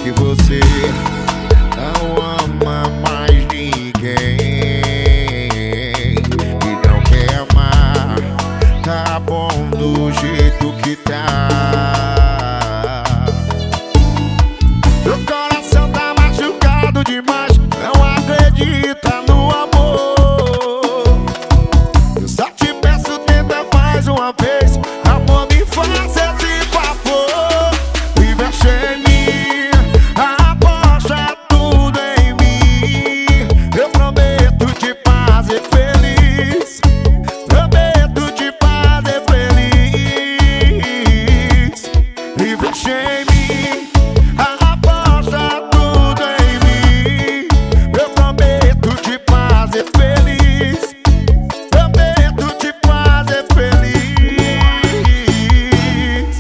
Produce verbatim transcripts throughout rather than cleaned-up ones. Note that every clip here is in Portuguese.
que você não ama mais ninguém e não quer amar, tá bom do jeito que tá. Meu coração tá machucado demais, não acredita no amor. Eu só te peço, tenta mais uma vez, amor, me faz esse favor. Investe em mim, aposta tudo em mim. Eu prometo te fazer feliz, prometo te fazer feliz. Investe em mim, aposta tudo em mim. Eu prometo te fazer feliz, prometo te fazer feliz.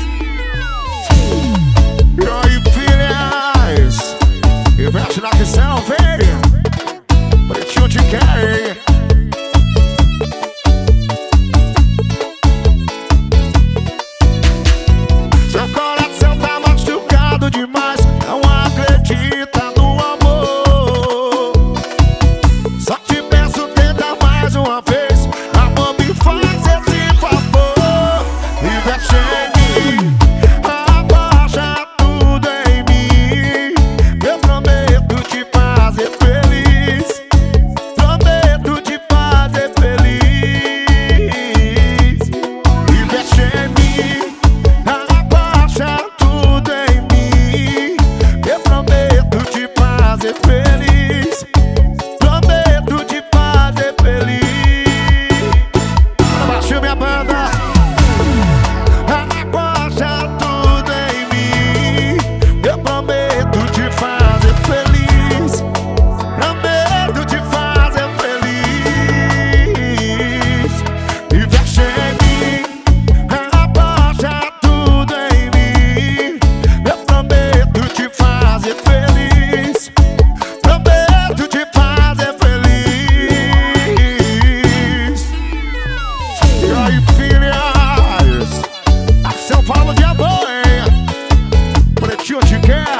E aí, filhas, investe na visão, velho. Pretinho te quer, hein? Seu coração tá machucado demais, não acredita no amor. Só te peço, tenta mais uma vez, amor, me faz esse favor. Investe em mim, abaixa tudo em mim. Eu prometo te fazer feliz, prometo te fazer feliz. Investe em mim, abaixa tudo em mim. Eu prometo te fazer feliz, prometo te fazer feliz. Abaixo minha banda, abaixa tudo em mim. Eu prometo te fazer feliz, prometo te fazer feliz. Investe em mim, abaixa tudo em mim. Eu prometo te fazer feliz, prometo te fazer feliz. E aí, filhas, a São Paulo de amor, hein? Pretinho te quer.